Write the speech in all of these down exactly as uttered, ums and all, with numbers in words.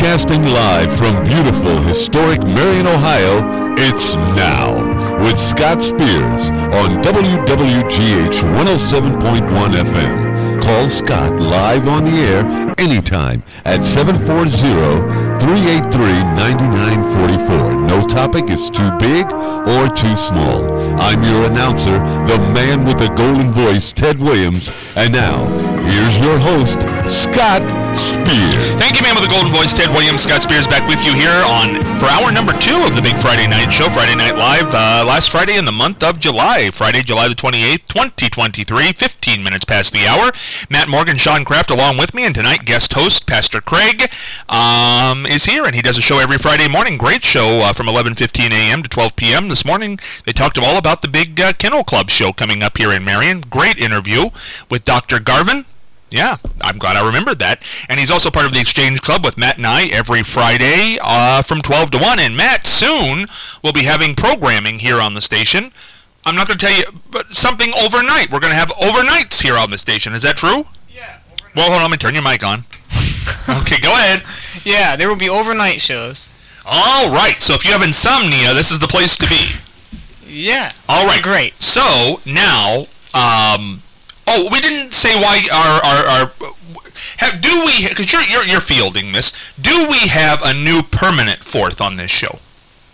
Broadcasting live from beautiful, historic Marion, Ohio, it's Now with Scott Spears on W W G H one oh seven point one F M. Call Scott live on the air anytime at seven four zero, three eight three, nine nine four four. No topic is too big or too small. I'm your announcer, the man with the golden voice, Ted Williams. And now, here's your host, Scott Spears. Thank you, man with the golden voice, Ted Williams. Scott Spears back with you here on for hour number two of the Big Friday Night Show, Friday Night Live, uh, last Friday in the month of July, Friday, July the twenty-eighth, twenty twenty-three, fifteen minutes past the hour. Matt Morgan, Sean Kraft along with me, and tonight guest host, Pastor Craig, um, is here, and he does a show every Friday morning. Great show uh, from eleven fifteen a.m. to twelve p.m. This morning, they talked all about the big uh, Kennel Club show coming up here in Marion. Great interview with Doctor Garvin. Yeah, I'm glad I remembered that. And he's also part of the Exchange Club with Matt and I every Friday uh, from twelve to one. And Matt soon will be having programming here on the station. I'm not going to tell you, but something overnight. We're going to have overnights here on the station. Is that true? Yeah, overnight. Well, hold on, let me turn your mic on. Okay, go ahead. Yeah, there will be overnight shows. All right, so if you have insomnia, this is the place to be. Yeah. All right, great. So, now, um... Oh, we didn't say why our, our, our have, do we, because you're, you're, you're fielding this, do we have a new permanent fourth on this show?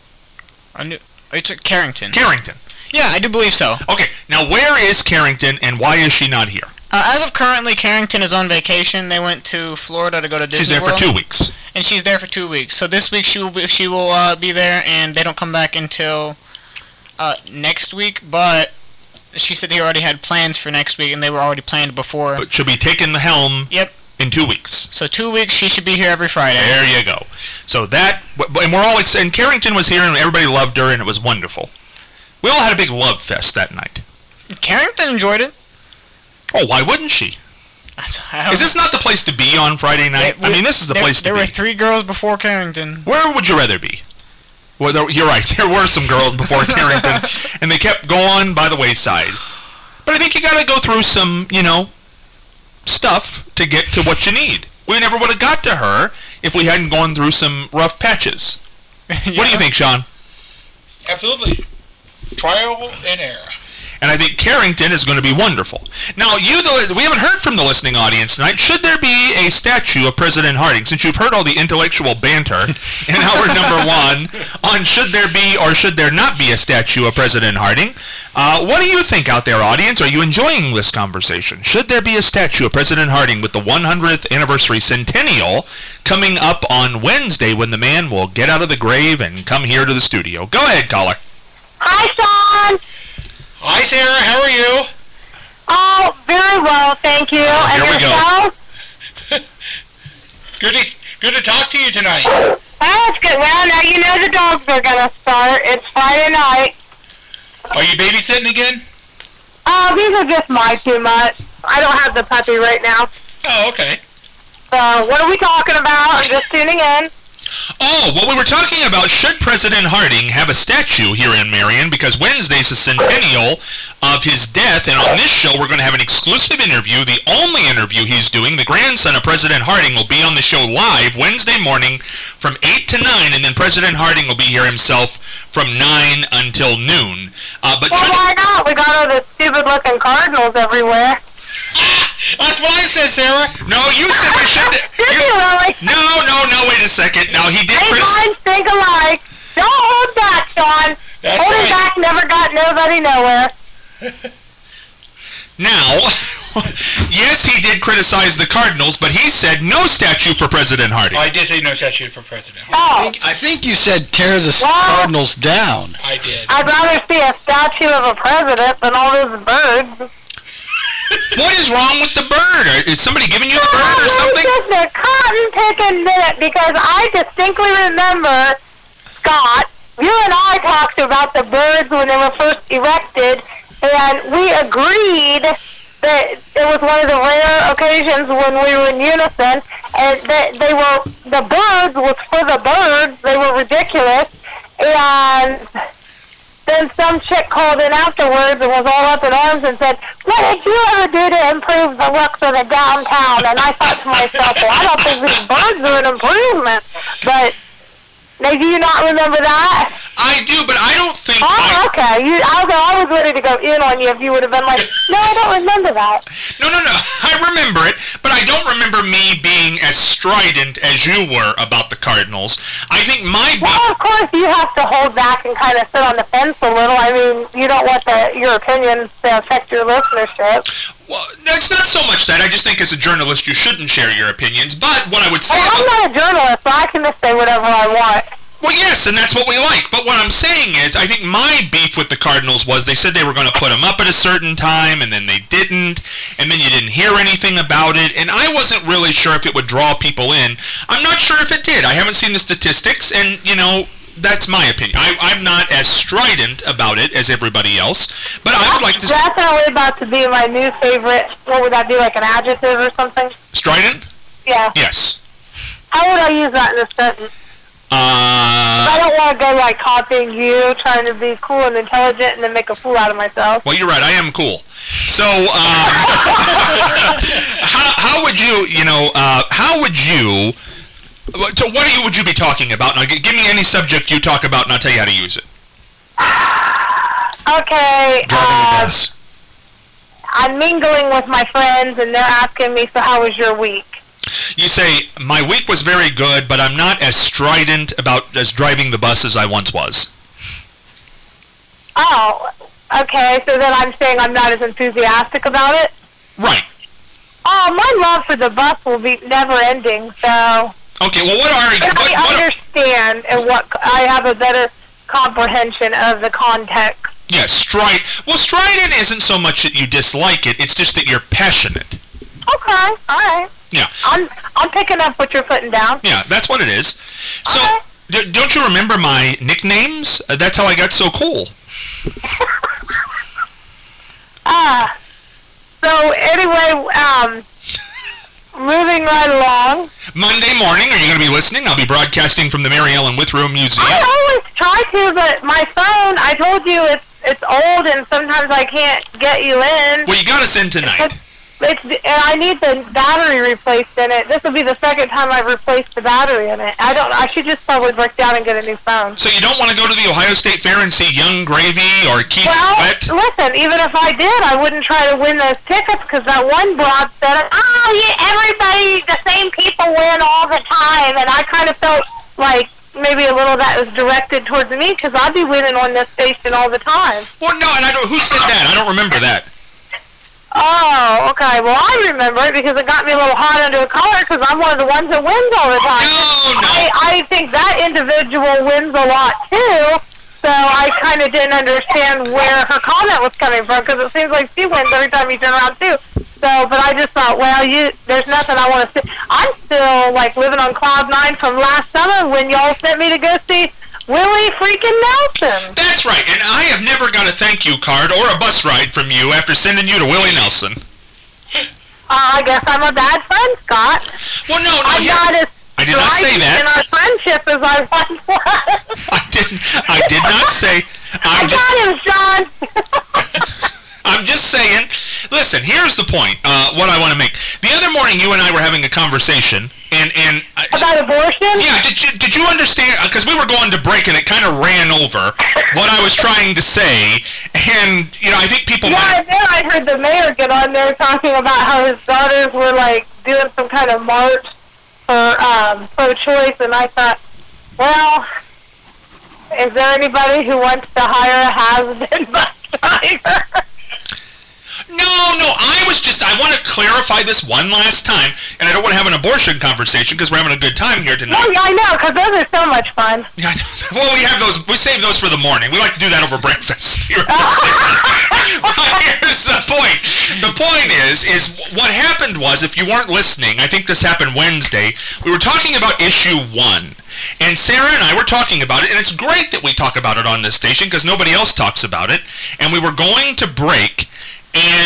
A new, it's at Carrington. Carrington. Yeah, I do believe so. Okay, now where is Carrington and why is she not here? Uh, as of currently, Carrington is on vacation. They went to Florida to go to Disney She's there World. for two weeks. And she's there for two weeks. So this week she will be, she will uh, be there, and they don't come back until uh, next week, but she said they already had plans for next week, and they were already planned before. But she'll be taking the helm yep. in two weeks. So two weeks, she should be here every Friday. There you go. So that, and we're all, ex- and Carrington was here, and everybody loved her, and it was wonderful. We all had a big love fest that night. Carrington enjoyed it. Oh, why wouldn't she? Is this not the place to be on Friday night? It, I mean, this is the there, place to there be. There were three girls before Carrington. Where would you rather be? Well, there, you're right. There were some girls before Carrington, and they kept going by the wayside. But I think you got to go through some, you know, stuff to get to what you need. We never would have got to her if we hadn't gone through some rough patches. Yeah. What do you think, Sean? Absolutely. Trial and error. And I think Carrington is going to be wonderful. Now, you, the, we haven't heard from the listening audience tonight. Should there be a statue of President Harding? Since you've heard all the intellectual banter in hour number one on should there be or should there not be a statue of President Harding, uh, what do you think out there, audience? Are you enjoying this conversation? Should there be a statue of President Harding with the one hundredth anniversary centennial coming up on Wednesday when the man will get out of the grave and come here to the studio? Go ahead, caller. Hi, Sean. Hi, Sarah. How are you? Oh, very well, thank you. Oh, and here we yourself? go. good to good to talk to you tonight. Oh, that's good. Well, now you know the dogs are going to start. It's Friday night. Are you babysitting again? Oh, these are just my two much. I don't have the puppy right now. Oh, okay. So, what are we talking about? I'm just tuning in. Oh, well, we were talking about should President Harding have a statue here in Marion, because Wednesday's the centennial of his death, and on this show we're going to have an exclusive interview, the only interview he's doing. The grandson of President Harding will be on the show live Wednesday morning from eight to nine, and then President Harding will be here himself from nine until noon. Uh, but well, why not? We got all the stupid-looking cardinals everywhere. That's what I said, Sarah. No, you said we should. Did you really? No, no, no, wait a second. Now, he did... Eight Chris- minds think alike. Don't hold back, Sean. That's Holding right. back never got nobody nowhere. Now, yes, he did criticize the Cardinals, but he said no statue for President Harding. I did say no statue for President. Oh. I think, I think you said tear the Well, Cardinals down. I did. I'd rather see a statue of a president than all those birds. What is wrong with the bird? Is somebody giving you a bird or something? It's just a cotton-picking minute, because I distinctly remember, Scott, you and I talked about the birds when they were first erected, and we agreed that it was one of the rare occasions when we were in unison, and that they were, the birds was for the birds, they were ridiculous, and then some chick called in afterwards and was all up in arms and said, what did you ever do to improve the looks of the downtown? And I thought to myself, well, I don't think these birds are an improvement. But maybe you not remember that? I do, but I don't think... Oh, I, okay. You, I, was, I was ready to go in on you if you would have been like, no, I don't remember that. No, no, no. I remember it, but I don't remember me being as strident as you were about the Cardinals. I think my... Well, of course, you have to hold back and kind of sit on the fence a little. I mean, you don't want the, your opinions to affect your listenership. Well, it's not so much that. I just think as a journalist you shouldn't share your opinions. But what I would say... Well, I'm not a journalist, so I can just say whatever I want. Well, yes, and that's what we like. But what I'm saying is, I think my beef with the Cardinals was they said they were going to put him up at a certain time, and then they didn't, and then you didn't hear anything about it, and I wasn't really sure if it would draw people in. I'm not sure if it did. I haven't seen the statistics, and, you know, that's my opinion. I, I'm not as strident about it as everybody else, but I would like to... That's definitely about to be my new favorite. What would that be, like an adjective or something? Strident? Yeah. Yes. How would I use that in a sentence? Uh, I don't want to go like copying you, trying to be cool and intelligent, and then make a fool out of myself. well, you're right. I am cool. So, um, how, how would you, you know, uh, how would you, so what are you, would you be talking about? Now, g- give me any subject you talk about, and I'll tell you how to use it. Okay, Driving a uh, bus. I'm mingling with my friends, and they're asking me, so how was your week? You say, my week was very good, but I'm not as strident about as driving the bus as I once was. Oh, okay, so then I'm saying I'm not as enthusiastic about it? Right. Oh, my love for the bus will be never-ending, so... Okay, well, what are you... But What, I what, understand, and what I have a better comprehension of the context. yes, stride... Well, strident isn't so much that you dislike it, it's just that you're passionate. Okay, all right. Yeah. I'm I'm picking up what you're putting down. Yeah, that's what it is. So, Okay. d- don't you remember my nicknames? Uh, that's how I got so cool. Ah. So anyway, um, moving right along. Monday morning, are you going to be listening? I'll be broadcasting from the Mary Ellen Withrow Museum. I always try to, but my phone, I told you it's it's old, and sometimes I can't get you in. Well, you got us in tonight. It's, and I need the battery replaced in it. This will be the second time I've replaced the battery in it. I don't. I should just probably break down and get a new phone. So you don't want to go to the Ohio State Fair and see Young Gravy or Keith Well, Sweat? listen, even if I did, I wouldn't try to win those tickets because that one broad said, oh, yeah, everybody, the same people win all the time. And I kind of felt like maybe a little of that was directed towards me because I'd be winning on this station all the time. Well, no, and I don't. Who said that? I don't remember that. Oh, okay. Well, I remember it because it got me a little hot under the collar because I'm one of the ones that wins all the time. No, no. I, I think that individual wins a lot, too. So I kind of didn't understand where her comment was coming from because it seems like she wins every time you turn around, too. So, but I just thought, well, you, there's nothing I want to see. I'm still, like, living on cloud nine from last summer when y'all sent me to go see Willie freaking Nelson. That's right, and I have never got a thank you card or a bus ride from you after sending you to Willie Nelson. Uh, I guess I'm a bad friend, Scott. Well, no, no, I'm yeah. not as I did not say strident that. in our friendship as I once was. I didn't. I did not say. I I'm got him, Sean. just, I'm just saying. Listen, here's the point. Uh, what I want to make. The other morning, you and I were having a conversation, and and uh, About abortion? yeah, did you did you understand? Because we were going to break, and it kind of ran over what I was trying to say, and you know, I think people. Yeah, might, I know. I heard the mayor get on there talking about how his daughters were like doing some kind of march for um, pro-choice, and I thought, well, is there anybody who wants to hire a has-been bus driver? No, no, I was just, I want to clarify this one last time, and I don't want to have an abortion conversation because we're having a good time here No, tonight. yeah, I know, because those are so much fun. Yeah, I know. Well, we have those, we save those for the morning. We like to do that over breakfast. Well, here's the point. The point is, is what happened was, if you weren't listening, I think this happened Wednesday, we were talking about issue one. And Sarah and I were talking about it, and it's great that we talk about it on this station because nobody else talks about it. And we were going to break, and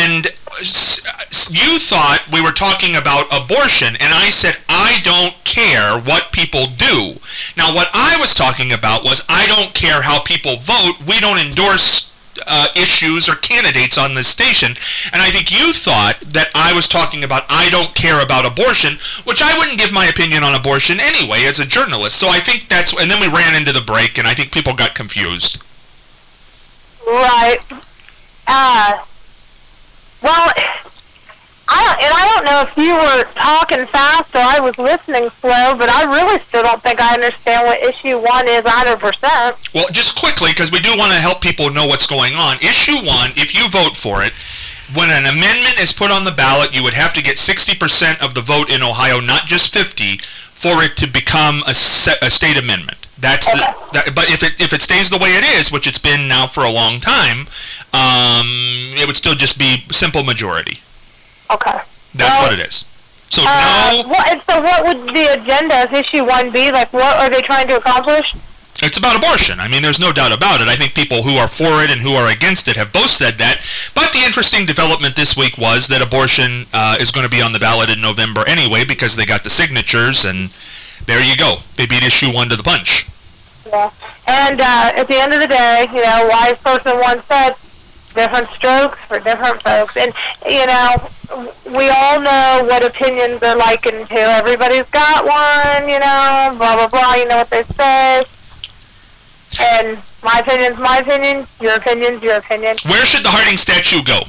you thought we were talking about abortion, and I said I don't care what people do. Now, what I was talking about was I don't care how people vote. We don't endorse uh, issues or candidates on this station. And I think you thought that I was talking about I don't care about abortion, which I wouldn't give my opinion on abortion anyway as a journalist. So I think that's, and then we ran into the break, and I think people got confused. Right. Uh, well, I don't, and I don't know if you were talking fast or I was listening slow, but I really still don't think I understand what issue one is one hundred percent. Well, just quickly, because we do want to help people know what's going on. Issue one, if you vote for it, when an amendment is put on the ballot, you would have to get sixty percent of the vote in Ohio, not just fifty, for it to become a, se- a state amendment. That's the, that, but if it if it stays the way it is, which it's been now for a long time, um, it would still just be simple majority. Okay. That's well, what it is. So uh, no. What, so what would the agenda of issue one be? Like, what are they trying to accomplish? It's about abortion. I mean, there's no doubt about it. I think people who are for it and who are against it have both said that. But the interesting development this week was that abortion uh, is going to be on the ballot in November anyway because they got the signatures, and there you go. They beat issue one to the punch. Yeah. And uh, at the end of the day, you know, wise person once said, different strokes for different folks. And, you know, we all know what opinions they're likened to. Everybody's got one, you know, blah, blah, blah. You know what they say. And my opinion's my opinion, your opinion's your opinion. Where should the Harding statue go?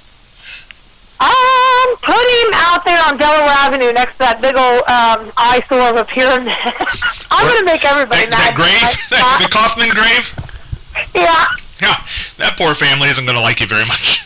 Um, put him out there on Delaware Avenue next to that big old um, eyesore of a pyramid. I'm going to make everybody that, that mad. grave? The Kaufman grave? Yeah. Yeah, that poor family isn't going to like you very much.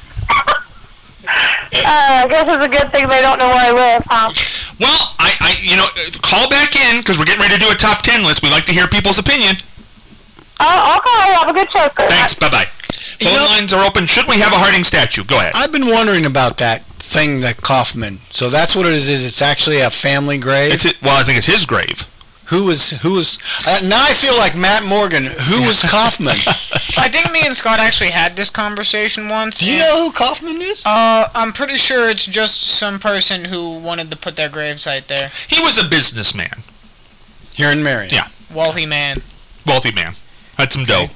Uh, I guess it's a good thing they don't know where I live, huh? Well, I, I you know, call back in, because we're getting ready to do a top ten list. We like to hear people's opinion. Oh, okay. Have a good show, Chris. Thanks. Bye-bye. Phone you know, lines are open. Should we have a Harding statue? Go ahead. I've been wondering about that thing, that Kaufman. So that's what it is. Is it's actually a family grave? It's it, well, I think it's his grave. Who was, who was, uh, now I feel like Matt Morgan. Who was Kaufman? I think me and Scott actually had this conversation once. Do you know who Kaufman is? Uh, I'm pretty sure it's just some person who wanted to put their gravesite there. He was a businessman. Here in Marion? Yeah. Wealthy man. Wealthy man. Had some dough.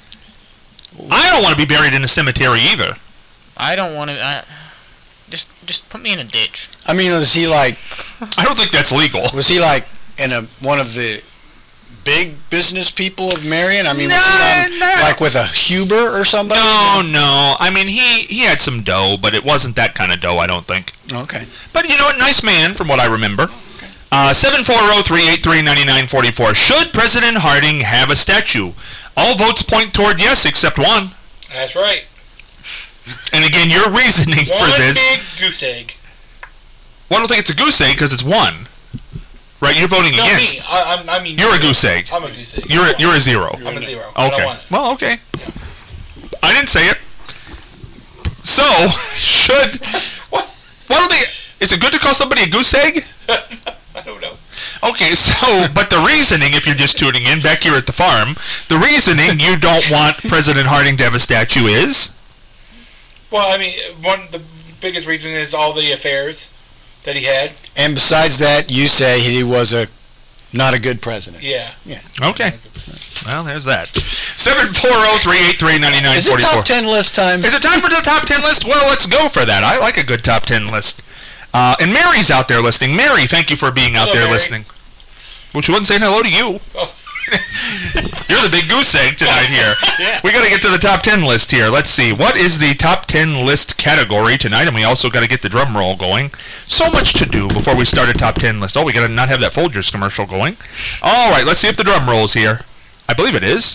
I don't want to be buried in a cemetery either. I don't want to, uh, just, just put me in a ditch. I mean, was he like... I don't think that's legal. Was he like... in a one of the big business people of Marion? I mean, no, was he on, no. like with a Huber or somebody? No, no. I mean, he, he had some dough, but it wasn't that kind of dough, I don't think. Okay. But, you know what? Nice man, from what I remember. Okay. Uh, seven four zero, three eight three, nine nine four four. Should President Harding have a statue? All votes point toward yes, except one. That's right. And again, your reasoning one for this... One big goose egg. Well, I don't think it's a goose egg, because it's one. Right, you're voting no, against. Me. I, I mean, you're a goose egg. I'm a goose egg. You're a, you're a zero. I'm a zero. Okay. I don't want it. Well, okay. Yeah. I didn't say it. So, should... what? Why don't they... Is it good to call somebody a goose egg? I don't know. Okay, so, but the reasoning, if you're just tuning in, back here at the farm, the reasoning you don't want President Harding to have a statue is? Well, I mean, one the biggest reason is all the affairs that he had. And besides that, you say he was a not a good president. Yeah. Yeah. Okay. Well, there's that. seven four zero, three eight three, nine nine four four. Is it top ten list time? Is it time for the top ten list? Well, let's go for that. I like a good top ten list. Uh, and Mary's out there listening. Mary, thank you for being out hello, there Mary. listening. Well, she wasn't saying hello to you. Oh. You're the big goose egg tonight here. Yeah. We got to get to the top ten list here. Let's see. What is the top ten list category tonight? And we also got to get the drum roll going. So much to do before we start a top ten list. Oh, we got to not have that Folgers commercial going. All right, let's see if the drum roll is here. I believe it is.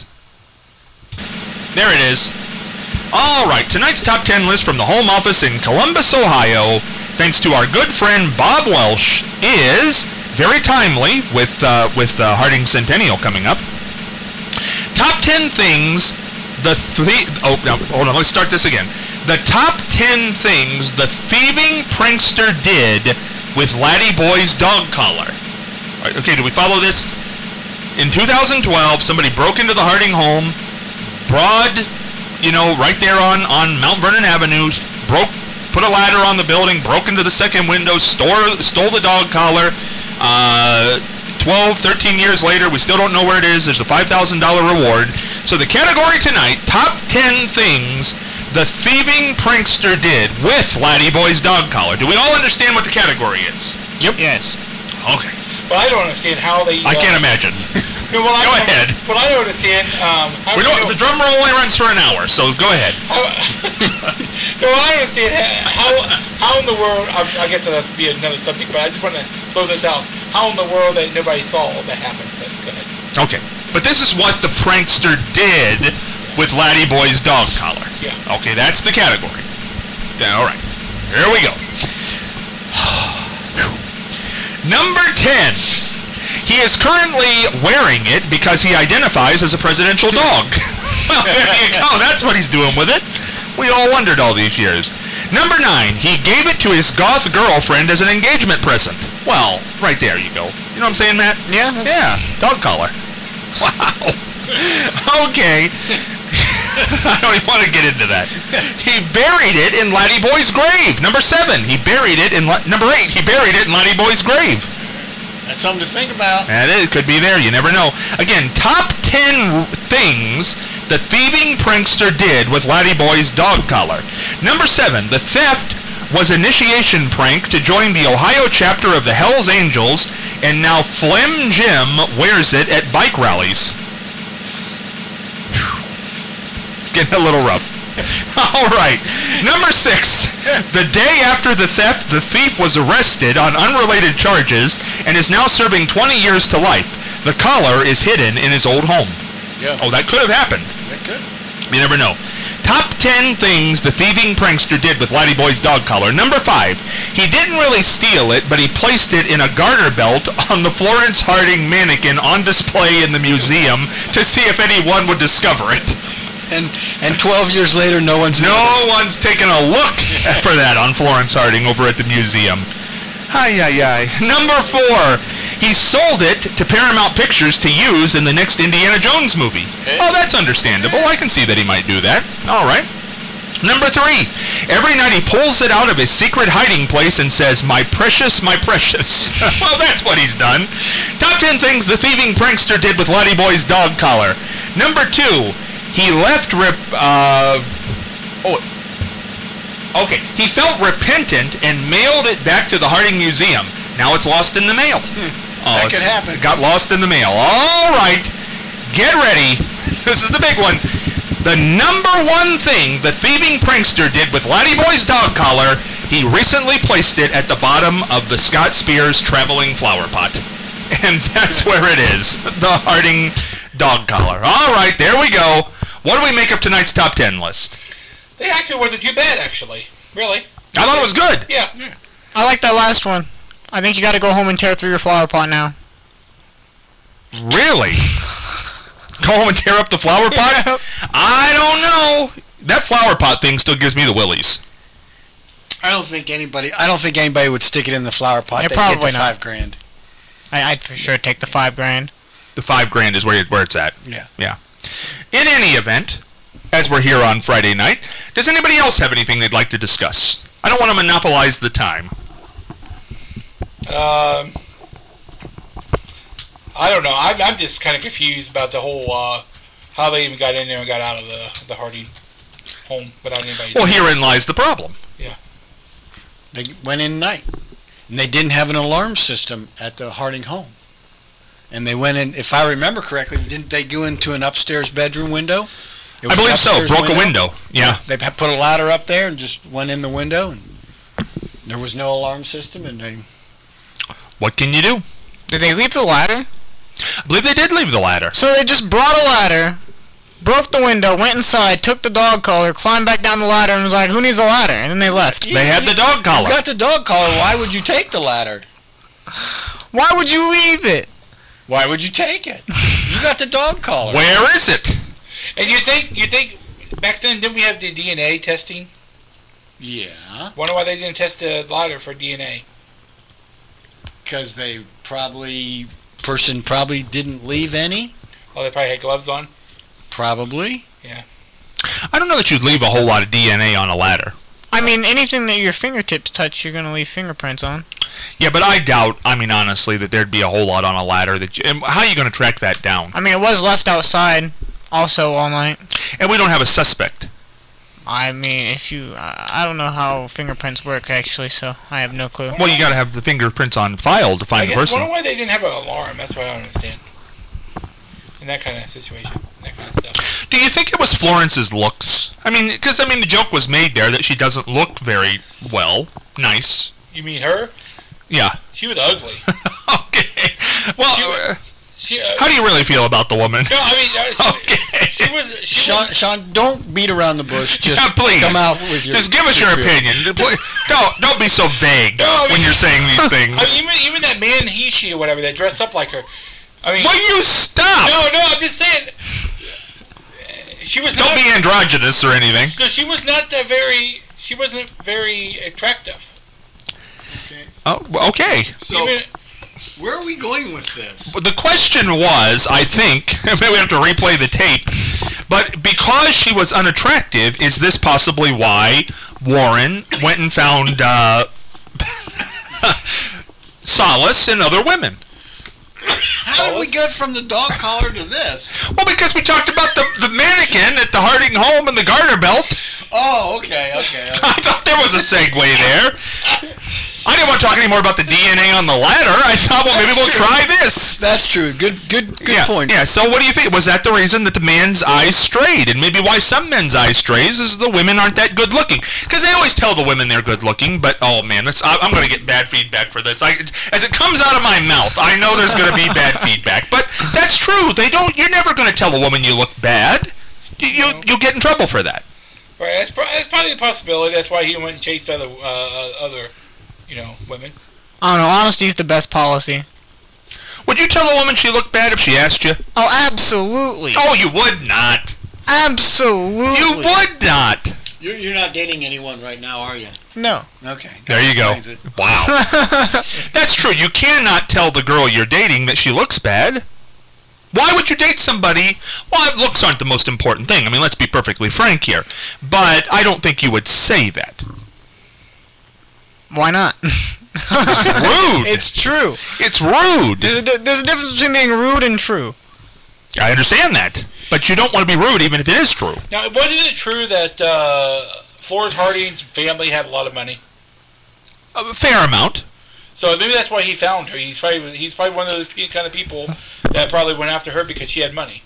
There it is. All right, tonight's top ten list from the home office in Columbus, Ohio, thanks to our good friend Bob Welsh, is very timely with uh, with uh, Harding Centennial coming up. Top ten things the th- oh no, hold on, let's start this again. The top ten things the thieving prankster did with Laddie Boy's dog collar. All right, okay, do we follow this? In two thousand twelve, somebody broke into the Harding home, broad, you know, right there on, on Mount Vernon Avenue, broke put a ladder on the building, broke into the second window, store, stole the dog collar. Uh, twelve, thirteen years later, we still don't know where it is. There's a five thousand dollars reward. So the category tonight, top ten things the thieving prankster did with Laddie Boy's dog collar. Do we all understand what the category is? Yep. Yes. Okay. Well, I don't understand how they... I uh, can't imagine. No, well, Go I don't, ahead. Well, I don't understand... Um, how We don't, you know, the drum roll only runs for an hour, so go ahead. how, no, I don't understand how, how in the world... I, I guess that's be another subject, but I just want to throw this out. How in the world that nobody saw that happened? But go ahead. Okay. But this is what the prankster did with Laddie Boy's dog collar. Yeah. Okay, that's the category. Yeah, all right. Here we go. Number ten. He is currently wearing it because he identifies as a presidential dog. There you go. That's what he's doing with it. We all wondered all these years. Number nine. He gave it to his goth girlfriend as an engagement present. Well, right there you go. You know what I'm saying, Matt? Yeah. that's- Yeah. Dog collar. Wow. Okay. I don't even want to get into that. He buried it in Laddie Boy's grave. Number seven. He buried it in... La- Number eight. He buried it in Laddie Boy's grave. That's something to think about. And it could be there. You never know. Again, top ten things the thieving prankster did with Laddie Boy's dog collar. Number seven. The theft was initiation prank to join the Ohio chapter of the Hells Angels, and now Flem Jim wears it at bike rallies. It's getting a little rough. All right. Number six. The day after the theft, the thief was arrested on unrelated charges and is now serving twenty years to life. The collar is hidden in his old home. Yeah. Oh, that could have happened. That could. You never know. Top ten things the thieving prankster did with Laddie Boy's dog collar. Number five. He didn't really steal it, but he placed it in a garter belt on the Florence Harding mannequin on display in the museum to see if anyone would discover it. And and twelve years later, no one's No noticed. one's taken a look for that on Florence Harding over at the museum. Ay, ay, ay. Number four. He sold it to Paramount Pictures to use in the next Indiana Jones movie. Oh, that's understandable. I can see that he might do that. All right. Number three. Every night he pulls it out of his secret hiding place and says, "My precious, my precious." Well, that's what he's done. Top ten things the thieving prankster did with Laddie Boy's dog collar. Number two. He left rip... Uh, oh... Okay. He felt repentant and mailed it back to the Harding Museum. Now it's lost in the mail. Hmm. Oh, That it's- could happen. It got lost in the mail. All right. Get ready. This is the big one. The number one thing the thieving prankster did with Laddie Boy's dog collar, he recently placed it at the bottom of the Scott Spears traveling flower pot. And that's where it is. The Harding dog collar. All right, there we go. What do we make of tonight's top ten list? They actually wasn't too bad, actually. Really. I thought it was good. Yeah. I like that last one. I think you got to go home and tear through your flower pot now. Really? Go home and tear up the flower pot? I don't know. That flower pot thing still gives me the willies. I don't think anybody. I don't think anybody would stick it in the flower pot. Yeah, They'd get probably the not. five grand. I, I'd for sure take the five grand. The five grand is where, where it's at. Yeah. Yeah. In any event, as we're here on Friday night, does anybody else have anything they'd like to discuss? I don't want to monopolize the time. Um, I don't know. I'm, I'm just kind of confused about the whole uh, how they even got in there and got out of the the Harding home without anybody. Well, herein lies the problem. Yeah. They went in night, and they didn't have an alarm system at the Harding home. And they went in. If I remember correctly, didn't they go into an upstairs bedroom window? It I was believe an so. upstairs Broke a window. Yeah. They had put a ladder up there and just went in the window, and there was no alarm system, and they. What can you do? Did they leave the ladder? I believe they did leave the ladder. So they just brought a ladder, broke the window, went inside, took the dog collar, climbed back down the ladder, and was like, "Who needs a ladder?" And then they left. They had the dog collar. You got the dog collar. Why would you take the ladder? Why would you leave it? Why would you take it? You got the dog collar. Where is it? And you think you think back then didn't we have the D N A testing? Yeah, Wonder why they didn't test the ladder for D N A. because they probably person probably didn't leave any. Oh, they probably had gloves on. Probably. I don't know that you'd leave a whole lot of D N A on a ladder. I mean, anything that your fingertips touch, you're gonna leave fingerprints on. Yeah, but I doubt, I mean, honestly, that there'd be a whole lot on a ladder. That you, and how are you going to track that down? I mean, it was left outside also all night. And we don't have a suspect. I mean, if you... Uh, I don't know how fingerprints work, actually, so I have no clue. Well, you got to have the fingerprints on file to I find the guess I person. wonder why they didn't have an alarm. That's what I don't understand. In that kind of situation, that kind of stuff. Do you think it was Florence's looks? I mean, because, I mean, the joke was made there that she doesn't look very well. Nice. You mean her? Yeah. She was ugly. Okay. Well, She uh, was- She, uh, how do you really feel about the woman? no, I mean, uh, she, Okay. she was. She Sean, was Sean, don't beat around the bush. Just Yeah, please. come out with your. Just give us your opinion. Please- Don't, don't be so vague No, I mean- when you're saying these things. I mean, even even that man, he, she, or whatever, that dressed up like her. I mean, Will you stop? no, no, I'm just saying. She was Don't not. be androgynous or anything. No, she was not that very. She wasn't very attractive. Oh, well, okay. So, Even, where are we going with this? The question was, I think, maybe we have to replay the tape, but because she was unattractive, is this possibly why Warren went and found uh, solace in other women? How did we get from the dog collar to this? Well, because we talked about the, the mannequin at the Harding home and the garter belt. Oh, okay, okay. okay. I thought there was a segue there. I didn't want to talk any more about the D N A on the ladder. I thought, well, maybe we'll try this. That's true. Good, good, good yeah, point. Yeah, so what do you think? Was that the reason that the man's eyes strayed? And maybe why some men's eyes strays is the women aren't that good looking. Because they always tell the women they're good looking, but, oh, man, that's, I, I'm going to get bad feedback for this. I, as it comes out of my mouth, I know there's going to be bad feedback. But that's true. They don't. You're never going to tell a woman you look bad. You, you, you'll get in trouble for that. right, that's, pro- that's probably a possibility. That's why he went and chased other, uh, other, you know, women. I don't know. Honesty's the best policy. Would you tell a woman she looked bad if she asked you? Oh, absolutely. Oh, you would not. Absolutely. You would not. You're, you're not dating anyone right now, are you? No. Okay. There you go. Explains it. Wow. That's true. You cannot tell the girl you're dating that she looks bad. Why would you date somebody? Well, looks aren't the most important thing. I mean, let's be perfectly frank here. But I don't think you would say that. Why not? Rude. It's true. It's rude. There's a, there's a difference between being rude and true. I understand that. But you don't want to be rude even if it is true. Now, wasn't it true that uh, Florence Harding's family had a lot of money? A fair amount. So maybe that's why he found her. He's probably he's probably one of those pe- kind of people that probably went after her because she had money.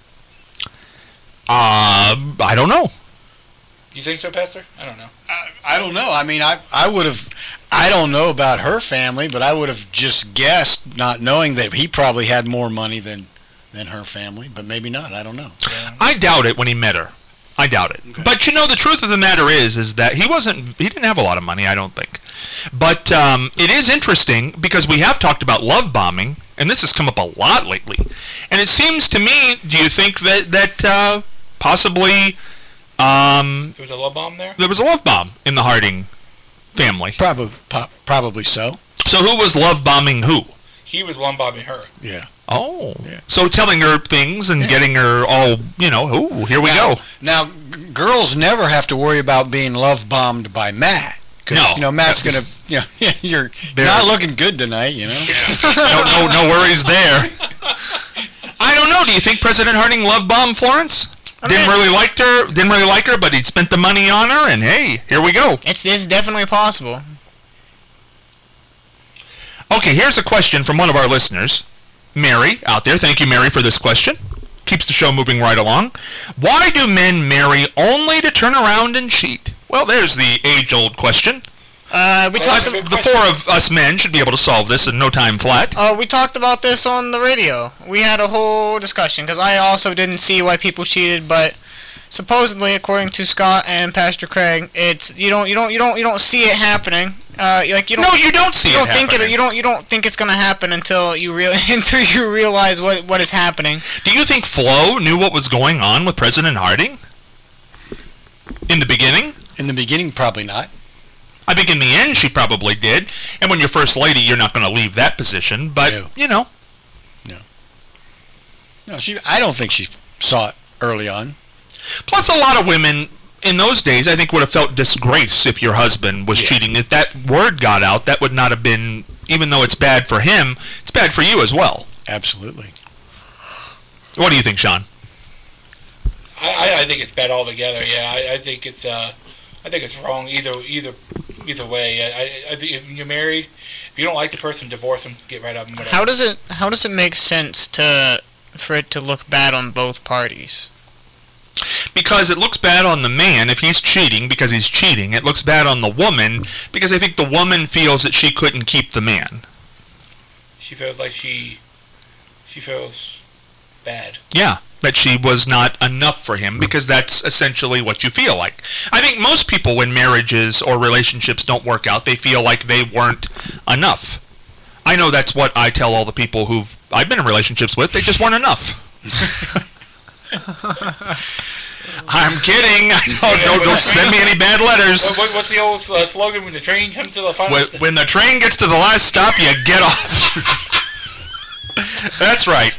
Uh, I don't know. You think so, Pastor? I don't know. I, I don't know. I mean, I I would have. I don't know about her family, but I would have just guessed, not knowing that he probably had more money than than her family. But maybe not. I don't know. I doubt it when he met her. I doubt it. Okay. But you know, the truth of the matter is, is that he wasn't. He didn't have a lot of money. I don't think. But um, it is interesting because we have talked about love bombing, and this has come up a lot lately. And it seems to me, do you think that that uh, possibly um, There was a love bomb there. there was a love bomb in the Harding family? Probably po- probably so. So who was love bombing who? He was love bombing her. Yeah. Oh, Yeah. so telling her things and getting her all, you know, oh, here we now, go. Now, g- girls never have to worry about being love bombed by Matt. Because, No. you know, Matt's That going was- to, you know, you're They're- not looking good tonight, you know. no, no, no worries there. I don't know. Do you think President Harding love bombed Florence? Didn't really like her. Didn't really like her, but he spent the money on her, and hey, here we go. It's it's definitely possible. Okay, here's a question from one of our listeners, Mary, out there. Thank you, Mary, for this question. Keeps the show moving right along. Why do men marry only to turn around and cheat? Well, there's the age-old question. Uh, we Well, talked. that's Us, a good the four of us men should be able to solve this in no time flat. Uh, we talked about this on the radio. We had a whole discussion because I also didn't see why people cheated, but supposedly, according to Scott and Pastor Craig, it's you don't you don't you don't you don't see it happening. Uh, like you don't. No, you don't see you it don't think happening. it. You don't. You don't think it's gonna happen until you real until you realize what what is happening. Do you think Flo knew what was going on with President Harding? In the beginning? In the beginning, probably not. I think in the end she probably did. And when you're first lady, you're not going to leave that position. But, No. you know. No, she. I don't think she saw it early on. Plus, a lot of women in those days, I think would have felt disgrace if your husband was Yeah. cheating. If that word got out, that would not have been, even though it's bad for him, it's bad for you as well. Absolutely. What do you think, Sean? I, I think it's bad altogether. Yeah, I, I think it's uh, I think it's wrong either either either way. I, I, I think if you're married, if you don't like the person, divorce them, get rid of them. Whatever. How does it how does it make sense to for it to look bad on both parties? Because it looks bad on the man if he's cheating because he's cheating. It looks bad on the woman because I think the woman feels that she couldn't keep the man. She feels like she she feels bad. Yeah, that she was not enough for him because that's essentially what you feel like. I think most people when marriages or relationships don't work out, they feel like they weren't enough. I know that's what I tell all the people who've I've been in relationships with, they just weren't enough. I'm kidding. Don't, don't, don't send me any bad letters. What, what, what's the old uh, slogan when the train comes to the final When, stop? when the train gets to the last stop, you get off. That's right.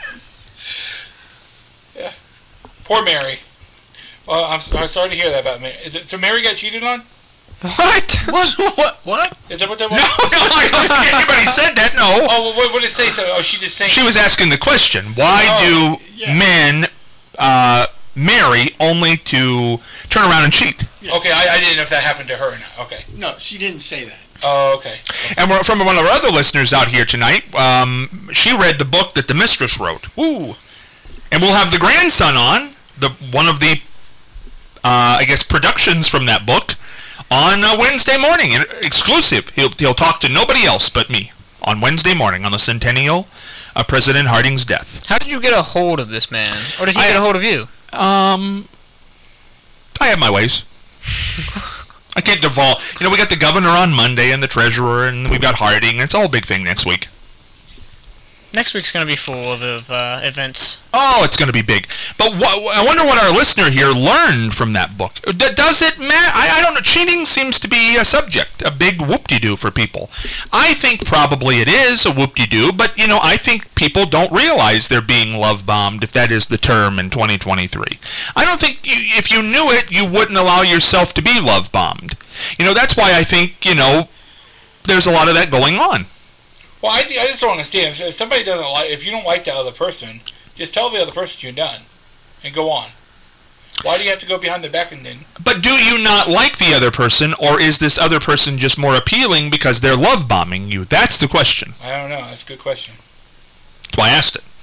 Yeah. Poor Mary. Well, I'm, I'm sorry to hear that about Mary. Is it, so Mary got cheated on? What? What? What? What? Is that what that was? No, no, I don't think anybody said that, no. Oh, what, what did it say? So, oh, she just saying. She was asking the question, why Oh, do yeah. men uh, marry only to turn around and cheat? Okay, I, I didn't know if that happened to her or not. Okay. No, she didn't say that. Oh, okay. And we're, from one of our other listeners out here tonight, um, she read the book that the mistress wrote. Woo! And we'll have the grandson on, the one of the, uh, I guess, productions from that book, on uh, Wednesday morning, exclusive. He'll he'll talk to nobody else but me on Wednesday morning on the centennial of President Harding's death. How did you get a hold of this man, or did he I- get a hold of you? Um, I have my ways. I can't divulge. You know, we got the governor on Monday and the treasurer, and we've got Harding. It's all a big thing next week. Next week's gonna be full of, of uh, events. Oh, it's going to be big. But wh- I wonder what our listener here learned from that book. D- does it matter? I-, I don't know. Cheating seems to be a subject, a big whoop-de-doo for people. I think probably it is a whoop-de-doo, but, you know, I think people don't realize they're being love-bombed, if that is the term in twenty twenty-three. I don't think you, if you knew it, you wouldn't allow yourself to be love-bombed. You know, that's why I think, you know, there's a lot of that going on. Well, I, I just don't understand. If somebody doesn't like, if you don't like the other person, just tell the other person you're done, and go on. Why do you have to go behind their back and then? But do you not like the other person, or is this other person just more appealing because they're love bombing you? That's the question. I don't know. That's a good question. That's why I asked it.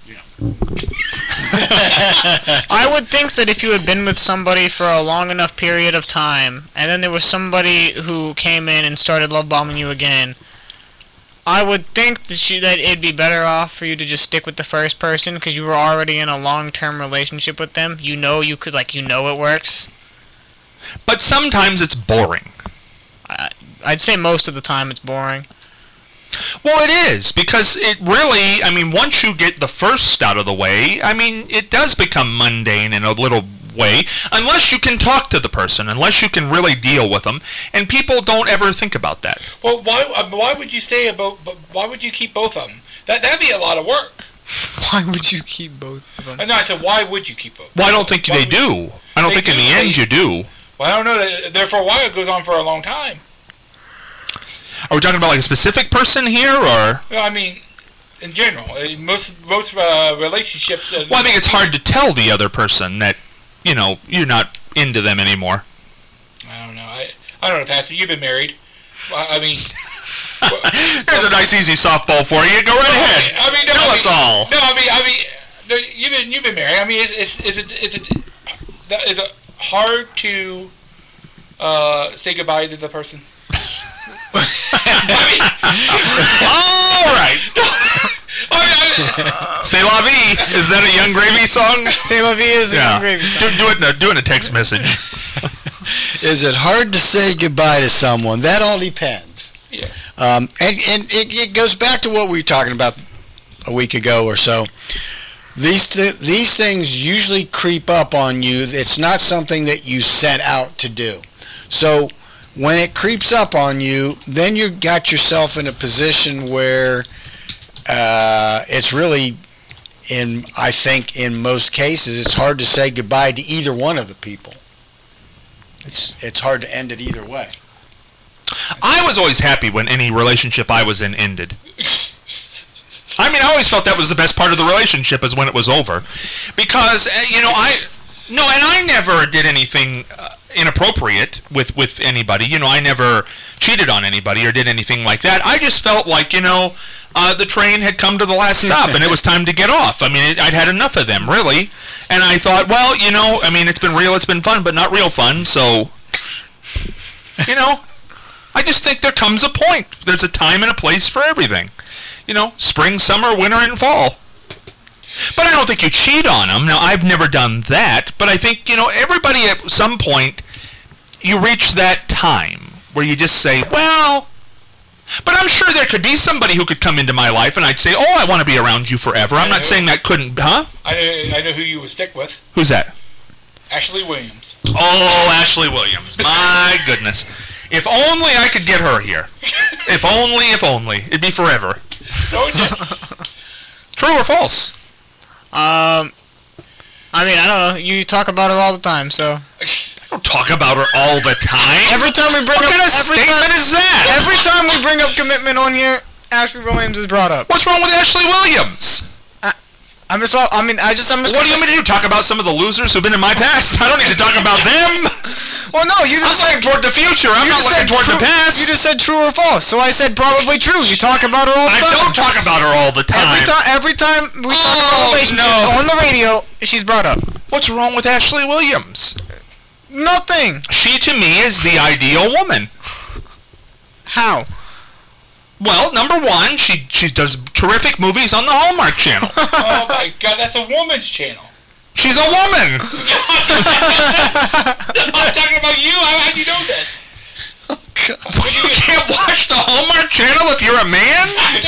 I would think that if you had been with somebody for a long enough period of time, and then there was somebody who came in and started love bombing you again, I would think that you that it'd be better off for you to just stick with the first person because you were already in a long-term relationship with them. You know you could like you know it works. But sometimes it's boring. I, I'd say most of the time it's boring. Well, it is, because it really, I mean, once you get the first out of the way, I mean, it does become mundane in a little way, unless you can talk to the person, unless you can really deal with them, and people don't ever think about that. Well, why? Uh, why would you say about? But why would you keep both of them? That that'd be a lot of work. Why would you keep both of them? Uh, no, I said, why would you keep both? Well, I don't think Why they would- do. I don't They think in do, the they- end you do. Well, I don't know. That- There for a while, it goes on for a long time. Are we talking about like a specific person here, or? Well, I mean, in general, uh, most most uh, relationships. Uh, Well, I think it's hard to tell the other person that, you know, you're not into them anymore. I don't know. I I don't know, Pastor. You've been married. Well, I mean. There's a nice easy softball for you. Go right ahead. I mean, no, Tell I us mean, all. No, I mean, I mean, the, you've been you've been married. I mean, is is is it is it that is it hard to uh, say goodbye to the person? I mean, All right. I mean, C'est la vie. Is that a Young Gravy song? C'est la vie is a Yeah. Young Gravy song. Do, do it in a, do it in a text message. Is it hard to say goodbye to someone? That all depends. yeah. Um, and and it, it goes back to what we were talking about a week ago or so. These th- these things usually creep up on you. It's not something that you set out to do. So when it creeps up on you, then you got yourself in a position where uh, it's really, in I think in most cases, it's hard to say goodbye to either one of the people. It's it's hard to end it either way. I was always happy when any relationship I was in ended. I mean, I always felt that was the best part of the relationship is when it was over. Because, uh, you know, I... No, and I never did anything uh, inappropriate with, with anybody. You know, I never cheated on anybody or did anything like that. I just felt like, you know, uh, the train had come to the last stop and it was time to get off. I mean, it, I'd had enough of them, really. And I thought, well, you know, I mean, it's been real, it's been fun, but not real fun, so... You know, I just think there comes a point. There's a time and a place for everything. You know, spring, summer, winter, and fall. But I don't think you cheat on them. Now, I've never done that, but I think, you know, everybody at some point, you reach that time where you just say, well... But I'm sure there could be somebody who could come into my life and I'd say, oh, I want to be around you forever. I'm not saying that couldn't... Huh? I know, I know who you would stick with. Who's that? Ashley Williams. Oh, Ashley Williams. My goodness. If only I could get her here. If only, if only. It'd be forever. Don't you? True or false? Um, I mean, I don't know. You talk about her all the time, so. I don't talk about her all the time. Every time we bring what up, kind of every statement time, is that? Every time we bring up commitment on here, Ashley Williams is brought up. What's wrong with Ashley Williams? I, I'm just. I mean, I just. I'm just. What do you want me to do? Talk about some of the losers who've been in my past? I don't need to talk about them. Well, no, you I'm just looking said toward the future. I'm you not just looking said toward true, the past. You just said true or false, so I said probably true. You talk about her all the I time. don't talk about her all the time. Every time, every time we talk Oh, about relationships no. on the radio, she's brought up. What's wrong with Ashley Williams? Nothing. She, to me, is the ideal woman. How? Well, number one, she she does terrific movies on the Hallmark Channel. Oh my God, that's a woman's channel. She's a woman. I'm talking about you. How do you know this? You can't watch the Hallmark Channel if you're a man?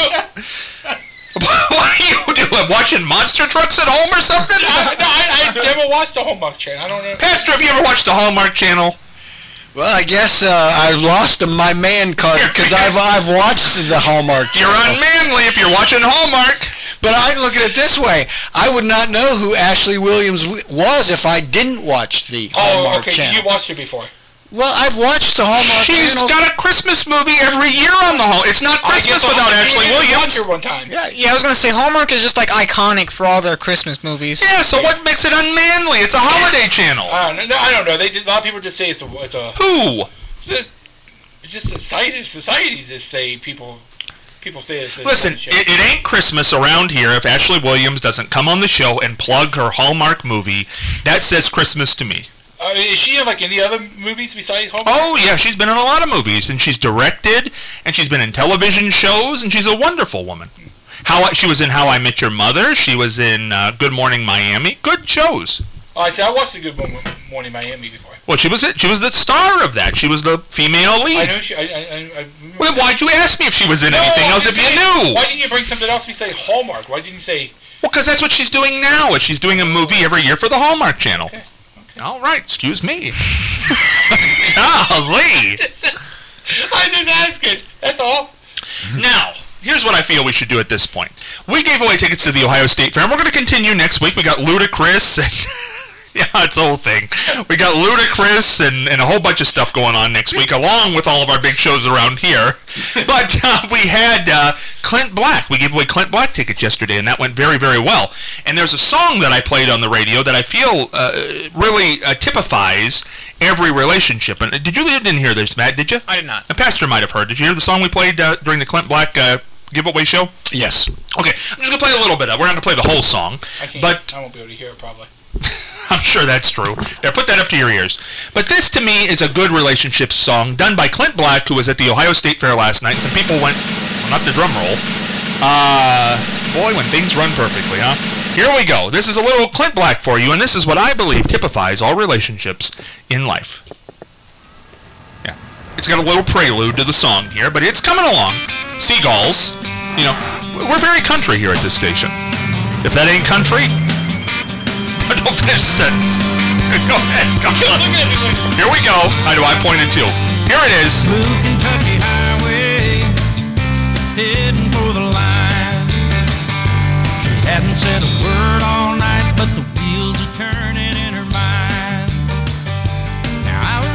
What are you doing? Watching monster trucks at home or something? I, no, I, I never watched the Hallmark Channel. I don't know. Pastor, have you ever watched the Hallmark Channel? Well, I guess uh, I've lost my man card because I've I've watched the Hallmark You're Channel. unmanly if you're watching Hallmark. But I look at it this way: I would not know who Ashley Williams w- was if I didn't watch the Oh, Hallmark okay. So Channel. you watched it before. Well, I've watched the Hallmark She's Channel. got a Christmas movie every year on the Hall. It's not Christmas without Ashley Williams. Here one time. Yeah, Yeah, I was gonna say Hallmark is just like iconic for all their Christmas movies. Yeah, so what makes it unmanly? It's a holiday channel. Uh, no, no, I don't know. They just, a lot of people just say it's a it's a Who? it's just society. Society just say people people say it's a Listen, show. it, it ain't Christmas around here if Ashley Williams doesn't come on the show and plug her Hallmark movie. That says Christmas to me. Uh, is she in like any other movies besides Hallmark? Oh, yeah, she's been in a lot of movies, and she's directed, and she's been in television shows, and she's a wonderful woman. How I, She was in How I Met Your Mother. She was in uh, Good Morning Miami. Good shows. Oh, I see. I watched the Good Morning Miami before. Well, she was it. She was the star of that. She was the female lead. I know she. I. I, I, I Well, then why'd you ask me if she was in No, anything I'm else if just you saying, knew? Why didn't you bring something else besides Hallmark? Why didn't you say? Well, because that's what she's doing now. Is she's doing a movie every year for the Hallmark Channel. Okay. Okay. All right, excuse me. Golly. I'm just asking. That's all. Now, here's what I feel we should do at this point. We gave away tickets to the Ohio State Fair, and we're going to continue next week. We got Ludacris and... Yeah, it's the whole thing. We got Ludacris and, and a whole bunch of stuff going on next week, along with all of our big shows around here. But uh, we had uh, Clint Black. We gave away Clint Black tickets yesterday, and that went very, very well. And there's a song that I played on the radio that I feel uh, really uh, typifies every relationship. And uh, did you didn't hear this, Matt? Did you? I did not. A pastor might have heard. Did you hear the song we played uh, during the Clint Black uh, giveaway show? Yes. Okay, I'm just gonna play a little bit of it. We're not gonna play the whole song, I can't. but I won't be able to hear it probably. I'm sure that's true. There, put that up to your ears. But this, to me, is a good relationship song done by Clint Black, who was at the Ohio State Fair last night. Some people went, well, not the drum roll. Uh, boy, when things run perfectly, huh? Here we go. This is a little Clint Black for you, and this is what I believe typifies all relationships in life. Yeah. It's got a little prelude to the song here, but it's coming along. Seagulls. You know, we're very country here at this station. If that ain't country... Don't finish the sentence. Go ahead. Come on. Here we go. I know I pointed too. Here it is. Blue Kentucky Highway, heading for the line. She hadn't said a word all night, but the wheels are turning in her mind. Now I was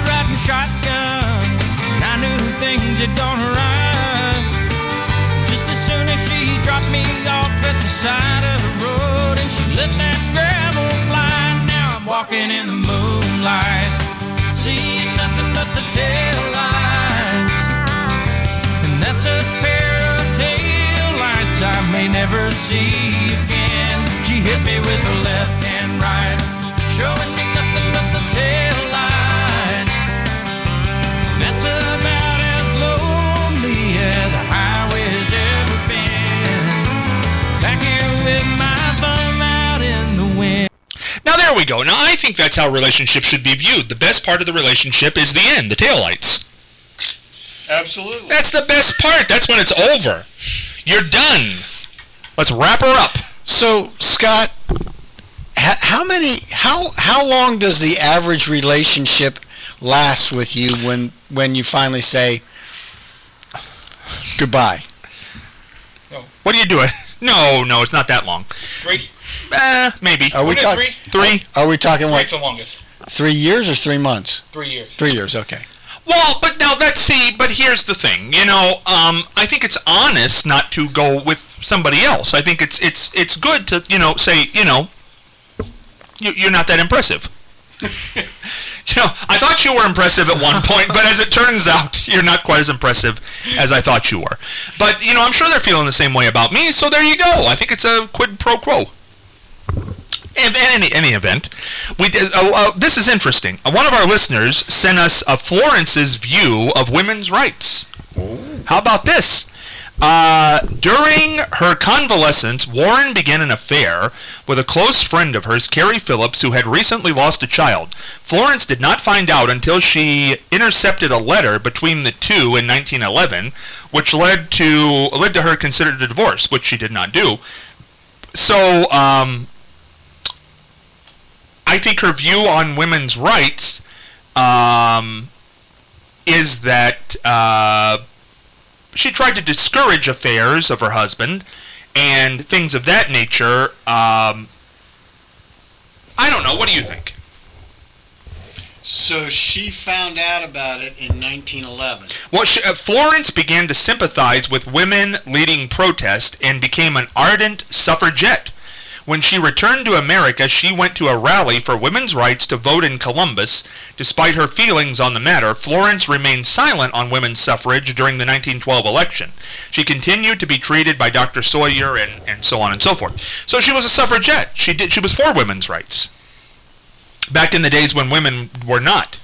shotgun, and I knew things had gone right. Just as soon as she dropped me off at the side of the road and she let that gravel fly, now I'm walking in the moonlight, seeing nothing but the tail lights. And that's a pair of tail lights I may never see again. She hit me with her left and right, showing me nothing but the tail lights. That's about as lonely as a highway's ever been. Back here with my thumb out in the wind. Now there we go. Now I think that's how relationships should be viewed. The best part of the relationship is the end, the taillights. Absolutely. That's the best part. That's when it's over. You're done. Let's wrap her up. So, Scott, h- how many, how how long does the average relationship last with you when when you finally say goodbye? No. What are you doing? No, no, it's not that long. Three? Eh, maybe. Are we What is talking three? Three? Are we talking Three's what? the longest. Three years or three months? Three years. Three years. Okay. Well, but now let's see. But here's the thing. You know, um, I think it's honest not to go with somebody else. I think it's it's it's good to you know say you know you, you're not that impressive. You know, I thought you were impressive at one point, but as it turns out, you're not quite as impressive as I thought you were. But you know, I'm sure they're feeling the same way about me. So there you go. I think it's a quid pro quo. In any, any event, we did, uh, uh, this is interesting. Uh, one of our listeners sent us a Florence's view of women's rights. Ooh. How about this? Uh, during her convalescence, Warren began an affair with a close friend of hers, Carrie Phillips, who had recently lost a child. Florence did not find out until she intercepted a letter between the two in nineteen eleven, which led to led to her considering a divorce, which she did not do. So, um... I think her view on women's rights um, is that uh, she tried to discourage affairs of her husband and things of that nature. Um, I don't know. What do you think? So she found out about it in nineteen eleven. Well, she, uh, Florence began to sympathize with women leading protest and became an ardent suffragette. When she returned to America, she went to a rally for women's rights to vote in Columbus. Despite her feelings on the matter, Florence remained silent on women's suffrage during the nineteen twelve election. She continued to be treated by Doctor Sawyer and, and so on and so forth. So she was a suffragette. She did. She was for women's rights. Back in the days when women were not.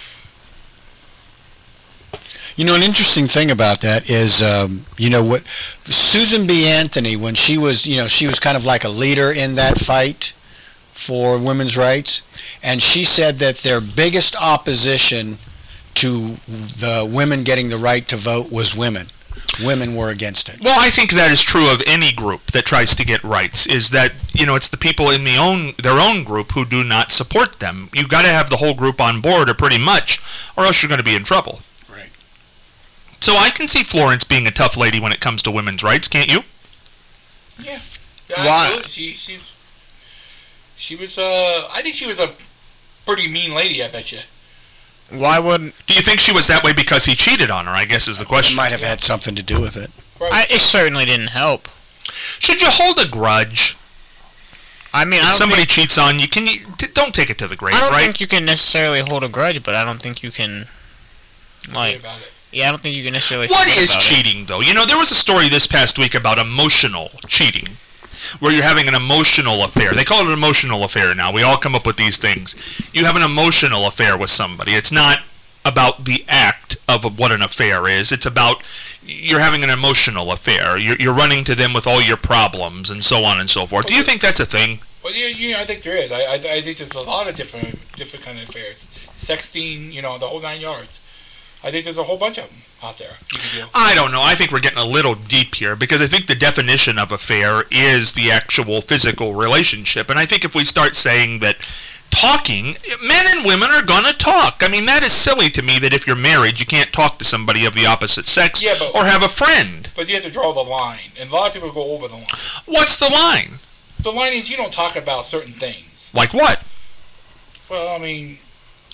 You know, an interesting thing about that is, um, you know, what Susan B. Anthony, when she was, you know, she was kind of like a leader in that fight for women's rights, and she said that their biggest opposition to the women getting the right to vote was women. Women were against it. Well, I think that is true of any group that tries to get rights, is that, you know, it's the people in the own their own group who do not support them. You've got to have the whole group on board, or pretty much, or else you're going to be in trouble. So I can see Florence being a tough lady when it comes to women's rights, can't you? Yeah. yeah Why? Absolutely. She, she, she was, uh, I think she was a pretty mean lady, I bet you. Why would... Do you think she was that way because he cheated on her, I guess is the It question. might have had something to do with it. I, it certainly didn't help. Should you hold a grudge? I mean, I If don't somebody think, cheats on you, can you, t- don't take it to the grave, I don't right? think you can necessarily hold a grudge, but I don't think you can, Worry like... about it. Yeah, I don't think you can necessarily... What forget is about it. cheating, though? You know, there was a story this past week about emotional cheating, where you're having an emotional affair. They call it an emotional affair now. We all come up with these things. You have an emotional affair with somebody. It's not about the act of what an affair is. It's about you're having an emotional affair. You're, you're running to them with all your problems and so on and so forth. Do you think that's a thing? Well, yeah, you know, I think there is. I, I, I think there's a lot of different, different kind of affairs. Sexting, you know, the whole nine yards. I think there's a whole bunch of them out there you can do. I don't know. I think we're getting a little deep here because I think the definition of affair is the actual physical relationship. And I think if we start saying that talking, men and women are going to talk. I mean, that is silly to me that if you're married, you can't talk to somebody of the opposite sex Yeah, but- or have a friend. But you have to draw the line. And a lot of people go over the line. What's the line? The line is you don't talk about certain things. Like what? Well, I mean,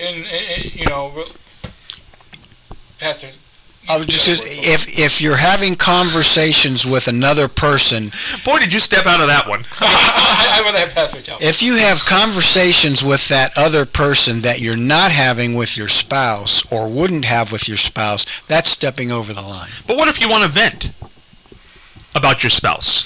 and, and, and you know, re- Pastor. I was just if if you're having conversations with another person, Boy, did you step out of that one. I, I'd rather have Pastor tell. if you have conversations with that other person that you're not having with your spouse or wouldn't have with your spouse, that's stepping over the line. But what if you want to vent about your spouse?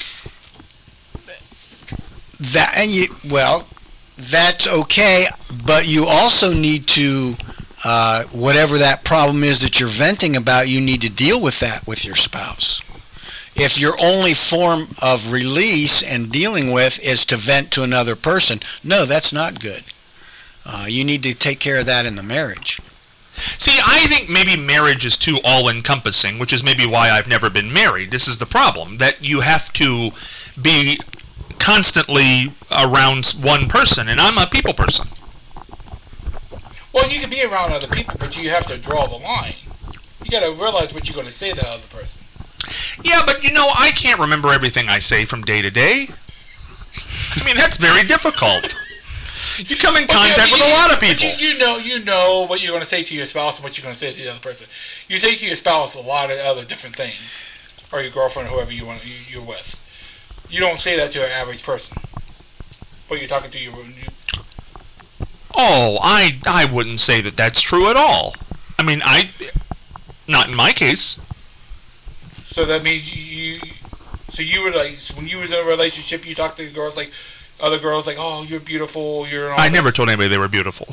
That and you well, that's okay, but you also need to uh, whatever that problem is that you're venting about, you need to deal with that with your spouse. If your only form of release and dealing with is to vent to another person, no, that's not good. Uh, you need to take care of that in the marriage. See, I think maybe marriage is too all-encompassing, which is maybe why I've never been married. This is the problem, that you have to be constantly around one person, and I'm a people person. Well, you can be around other people, but you have to draw the line. You got to realize what you're going to say to the other person. Yeah, but you know, I can't remember everything I say from day to day. I mean, that's very difficult. You come in contact with a lot of people. You, you know, you know what you're going to say to your spouse and what you're going to say to the other person. You say to your spouse a lot of other different things, or your girlfriend, or whoever you want, you, you're with. You don't say that to an average person. Or you're talking to your. You, Oh, I I wouldn't say that that's true at all. I mean, I not in my case. So that means you, you so you were like so when you was in a relationship, you talked to girls like other girls like, oh, you're beautiful, you're. All I this. never told anybody they were beautiful.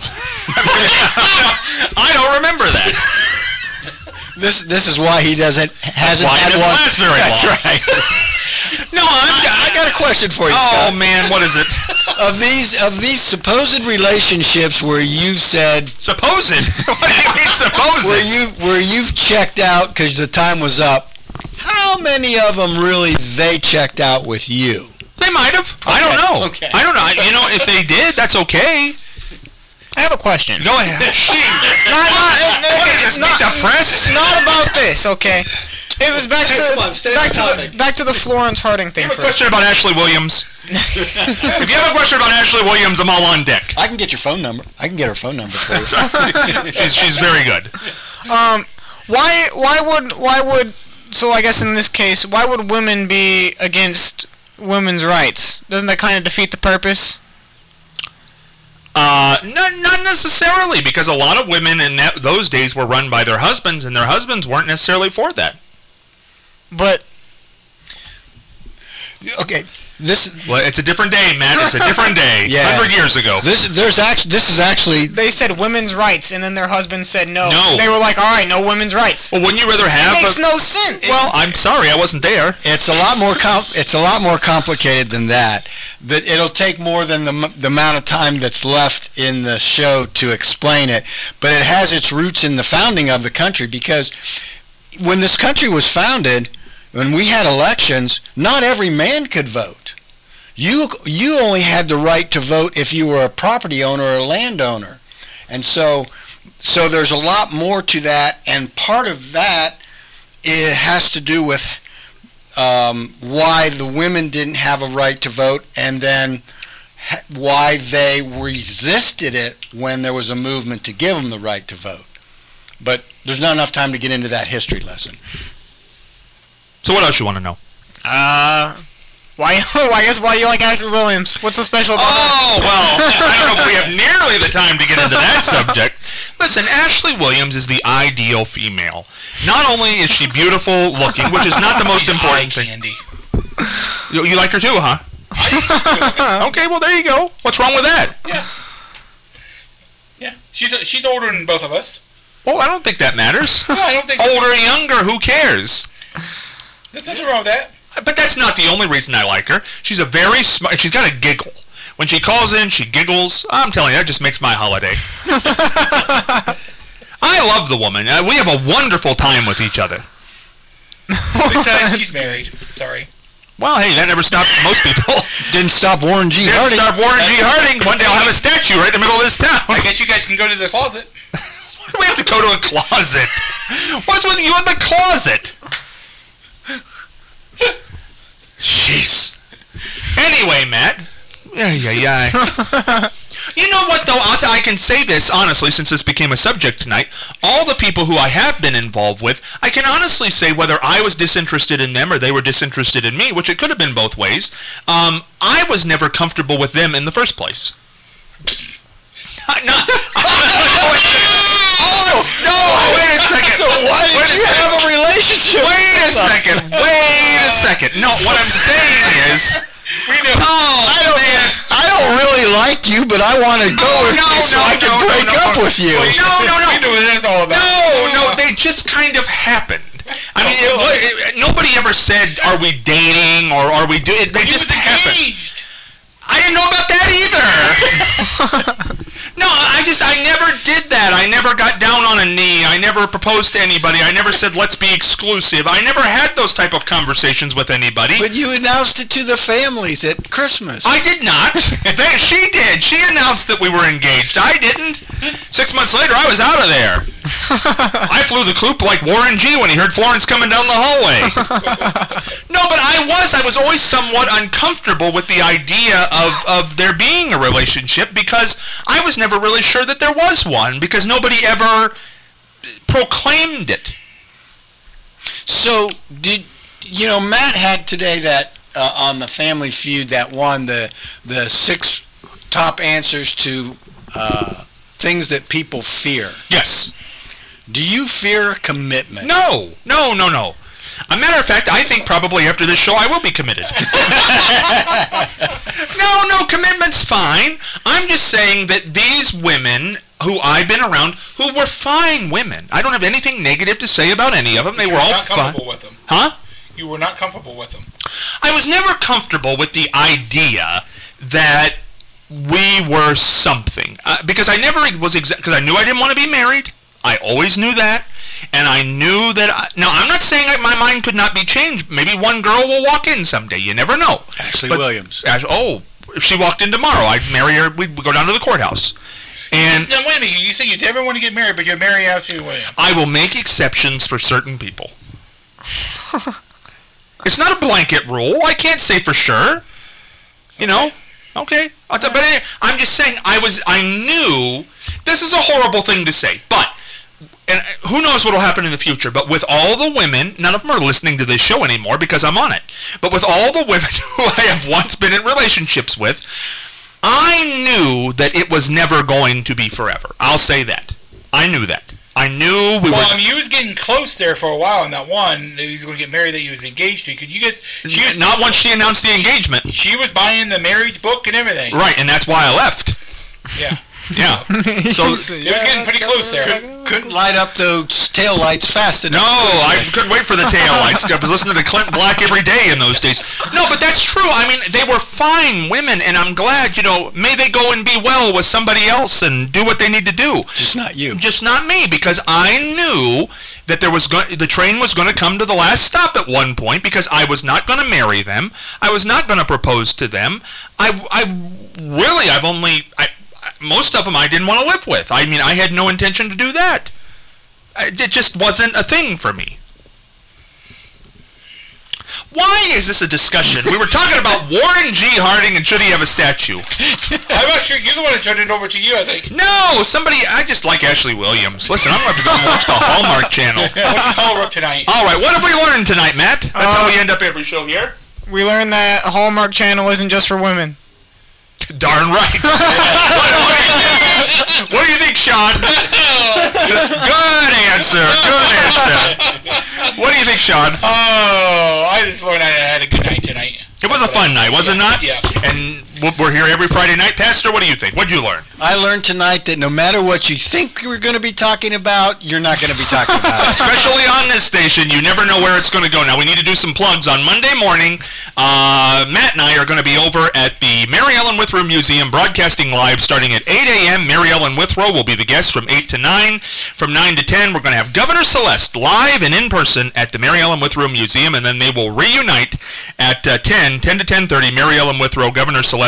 I don't remember that. This this is why he doesn't hasn't why it had doesn't one. last very That's long. right. No, I, I got a question for you, Oh Scott. man, what is it? Of these of these supposed relationships where you've said Supposed? What do you mean supposed? where you where you've checked out because the time was up, how many of them really they checked out with you? They might have. I don't know. Okay. I don't know. I- You know, if they did, that's okay. I have a question. Go ahead. Jeez. Not, not, it- What is it's this, not, meet the press? not about this, okay? It was back Hey, to come on, stay back on to the, topic. back to the Florence Harding thing. I have a first. question about Ashley Williams. If you have a question about Ashley Williams, I'm all on deck. I can get your phone number. I can get her phone number for you. she's, she's very good. Um, why why would why would so I guess in this case why would women be against women's rights? Doesn't that kind of defeat the purpose? Uh, not, not necessarily, because a lot of women in that, those days were run by their husbands, and their husbands weren't necessarily for that. But Okay, this Well, it's a different day, Matt. It's a different day. Yeah. Hundred years ago. this there's actually this is actually they said women's rights, and then their husband said no. No. They were like, all right, no women's rights. Well, wouldn't you rather It have? makes a, no sense. well, I'm sorry, I wasn't there. it's a lot more com- it's a lot more complicated than that. That it'll take more than the m- the amount of time that's left in the show to explain it, but it has its roots in the founding of the country, because when this country was founded, when we had elections, not every man could vote. You you only had the right to vote if you were a property owner or a landowner. And so so there's a lot more to that, and part of that it has to do with um, why the women didn't have a right to vote, and then ha- why they resisted it when there was a movement to give them the right to vote. But there's not enough time to get into that history lesson. So what else you want to know? Uh, why? I guess why you like Ashley Williams? What's so special about her? Oh, well, I don't know if we have nearly the time to get into that subject. Listen, Ashley Williams is the ideal female. Not only is she beautiful looking, which is not the most eye important thing. candy. You, you like her too, huh? Okay, well, there you go. What's wrong with that? Yeah. Yeah. She's she's older than both of us. Well, I don't think that matters. No, I don't think. Older or younger, who cares? There's nothing wrong with that. But that's not the only reason I like her. She's a very smart. She's got a giggle. When she calls in, she giggles. I'm telling you, that just makes my holiday. I love the woman. Uh, we have a wonderful time with each other. Besides, she's married. Sorry. Well, hey, that never stopped most people. Didn't stop Warren G. Didn't Harding. stop Warren G. Harding. One day I'll have a statue right in the middle of this town. I guess you guys can go to the closet. Why do we have to go to a closet? What's with you in the closet? Jeez. Anyway, Matt. Yeah, yeah, yeah. You know what, though? I'll t- I can say this honestly, since this became a subject tonight. All the people who I have been involved with, I can honestly say whether I was disinterested in them or they were disinterested in me, which it could have been both ways, um, I was never comfortable with them in the first place. Not, oh, no, wait a second. So why did you have a relationship? Wait a second. Wait a second. No, what I'm saying is... We know. Oh, I don't, man. I don't really like you, but I want to go with no, you so no, I can no, break no, no, up no. with you. No, no, no. We knew what that's all about. No, no, they just kind of happened. I mean, it, was- it, nobody ever said, "Are we dating?" or "Are we doing?" They He just was happened. engaged. I didn't know about that either. No, I just, I never did that. I never got down on a knee. I never proposed to anybody. I never said, let's be exclusive. I never had those type of conversations with anybody. But you announced it to the families at Christmas. I did not. They, she did. She announced that we were engaged. I didn't. Six months later, I was out of there. I flew the coop like Warren G when he heard Florence coming down the hallway. No, but I was. I was always somewhat uncomfortable with the idea of, of there being a relationship because I was never really sure that there was one because nobody ever proclaimed it. So did you know Matt had today that uh, on the Family Feud that one the the six top answers to uh, things that people fear. Yes. Do you fear commitment? No. No, no, no. A matter of fact, I think probably after this show I will be committed. No, no, commitment's fine. I'm just saying that these women who I've been around, who were fine women, I don't have anything negative to say about any of them. They You were all not fine. comfortable with them. Huh? You were not comfortable with them. I was never comfortable with the idea that we were something. Uh, because I never was exact, because I knew I didn't want to be married. I always knew that. And I knew that, I, now I'm not saying that my mind could not be changed. Maybe one girl will walk in someday. You never know. Ashley But- Williams. Ash, oh, if she walked in tomorrow, I'd marry her. We'd go down to the courthouse. And Now, wait a minute. You say you never want to get married, but you're married Ashley Williams. I will make exceptions for certain people. It's not a blanket rule. I can't say for sure. You know? Okay. I'll tell, but anyway, I'm just saying I was, I knew, this is a horrible thing to say, but, and who knows what will happen in the future, but with all the women, none of them are listening to this show anymore because I'm on it, but with all the women who I have once been in relationships with, I knew that it was never going to be forever. I'll say that. I knew that. I knew we Well, were... I mean, you was getting close there for a while in that one. That he was going to get married that he was engaged to. Because you guys, she was, Not once she announced the engagement. she was buying the marriage book and everything. Right, and that's why I left. Yeah. Yeah. So... It was getting pretty close there. Couldn't light up those tail lights fast enough. No, I couldn't wait for the tail lights. I was listening to Clint Black every day in those days. No, but that's true. I mean, they were fine women, and I'm glad, you know, may they go and be well with somebody else and do what they need to do. Just not you. Just not me, because I knew that there was go- the train was going to come to the last stop at one point because I was not going to marry them. I was not going to propose to them. I, I really, I've only... I, most of them I didn't want to live with. I mean, I had no intention to do that. I, it just wasn't a thing for me. Why is this a discussion? We were talking about Warren G. Harding and should he have a statue? I'm not sure. You're the one that turned it over to you, I think. No, somebody, I just like Ashley Williams. Listen, I'm going to have to go watch the Hallmark Channel. What's your call up tonight? All right, what have we learned tonight, Matt? That's how Uh, we end up every show here. We learned that a Hallmark Channel isn't just for women. Darn right. what, what, do you, what do you think, Sean? Good answer. Good answer. What do you think, Sean? Oh, I just learned I had a good night tonight. It was a fun night, was it not? Yeah. And we're here every Friday night. Pastor, what do you think? What did you learn? I learned tonight that no matter what you think we're going to be talking about, you're not going to be talking about it. Especially on this station, you never know where it's going to go. Now, we need to do some plugs. On Monday morning, uh, Matt and I are going to be over at the Mary Ellen Withrow Museum, broadcasting live starting at eight a.m. Mary Ellen Withrow will be the guest from eight to nine. From nine to ten, we're going to have Governor Celeste live and in person at the Mary Ellen Withrow Museum, and then they will reunite at uh, ten, ten to ten thirty, Mary Ellen Withrow, Governor Celeste,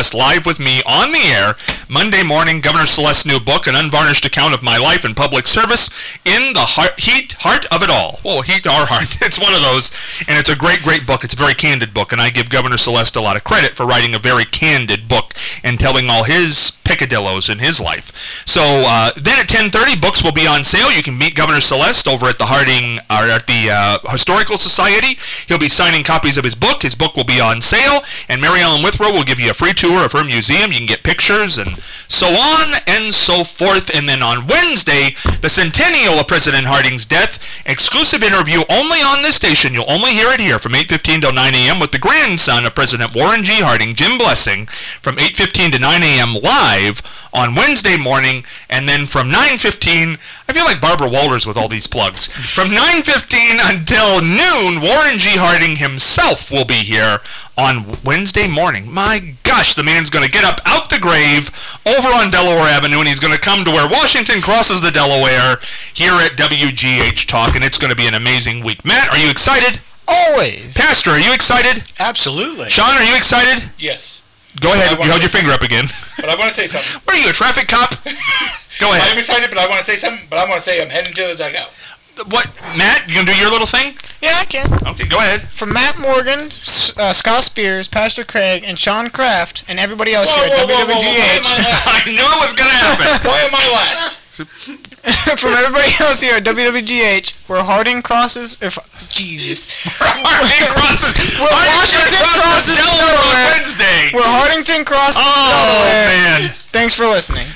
Celeste live with me on the air Monday morning. Governor Celeste's new book, An Unvarnished Account of My Life in Public Service, in the heart, heat, heart of it all. Well, heat or heart. It's one of those, and it's a great, great book. It's a very candid book, and I give Governor Celeste a lot of credit for writing a very candid book and telling all his peccadillos in his life. So uh, then at ten thirty, books will be on sale. You can meet Governor Celeste over at the Harding, or at the uh, Historical Society. He'll be signing copies of his book. His book will be on sale, and Mary Ellen Withrow will give you a free tour of her museum. You can get pictures and so on and so forth. And then on Wednesday, the centennial of President Harding's death, exclusive interview only on this station. You'll only hear it here from eight fifteen till nine a.m. with the grandson of President Warren G. Harding, Jim Blessing, from eight fifteen to nine a.m. live on Wednesday morning. And then from nine fifteen, I feel like Barbara Walters with all these plugs. From nine fifteen until noon, Warren G. Harding himself will be here on Wednesday morning. My gosh, the man's going to get up out the grave over on Delaware Avenue, and he's going to come to where Washington crosses the Delaware here at W G H Talk, and it's going to be an amazing week. Matt, are you excited? Always. Pastor, are you excited? Absolutely. Sean, are you excited? Yes. Go ahead. You held your finger up again. But I want to say something. What are you, a traffic cop? Go ahead. I'm excited, but I want to say something. But I want to say I'm heading to the dugout. What, Matt? You gonna do your little thing? Yeah, I can. Okay, go ahead. From Matt Morgan, S- uh, Scott Spears, Pastor Craig, and Sean Kraft, and everybody else Whoa, here at whoa, whoa, W W G H. whoa, whoa, why am I I knew it was gonna happen. Why am I last? From everybody else here at W W G H, where Harding crosses, if Jesus, Harding crosses. Where Washington crosses Delaware on Delaware. Wednesday. where Hardington crosses Oh Delaware. man. Thanks for listening.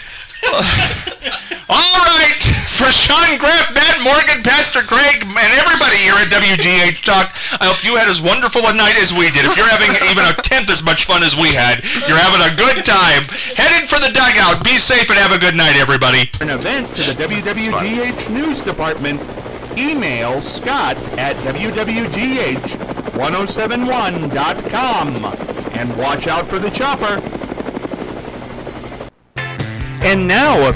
All right, for Sean Kraft, Matt Morgan, Pastor Craig, and everybody here at W G H Talk, I hope you had as wonderful a night as we did. If you're having even a tenth as much fun as we had, you're having a good time. Headed for the dugout. Be safe and have a good night, everybody. An event to the W W G H News Department. Email Scott at W W G H ten seventy-one dot com and watch out for the chopper. And now a